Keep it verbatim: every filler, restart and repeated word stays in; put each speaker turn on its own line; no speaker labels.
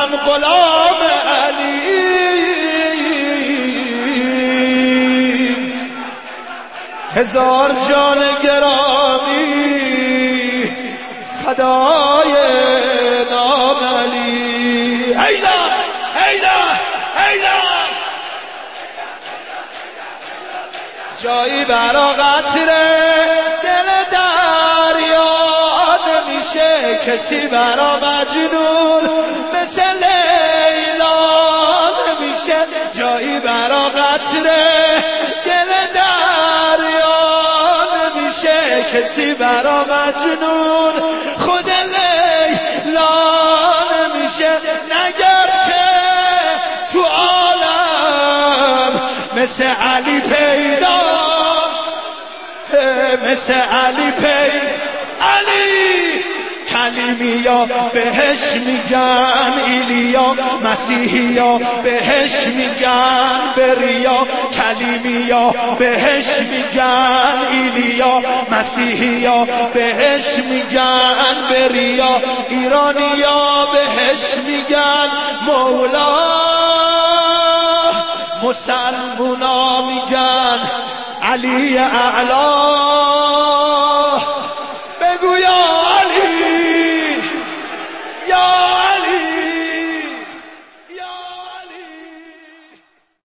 من غلام علی. هزار جان گرامی فدای نام علی. هیدا هیدا هیدا جایی برا قطره دل دریا نمیشه، کسی برا مجنون مثل لیلا نمیشه. جایی برا قطره دل دریا نمیشه، کسی برا مجنون خود لیلا نمیشه. نگر که تو عالم مثل علی پیدا، مثل علی پی علی. کلیمیا بهش میگن ایلیا، مسیحیا بهش میگن بریا. کلیمیا بهش میگن ایلیا، مسیحیا بهش میگن بریا. ایرانیا بهش میگن مولا، مسلمونا میگن علی اعلا.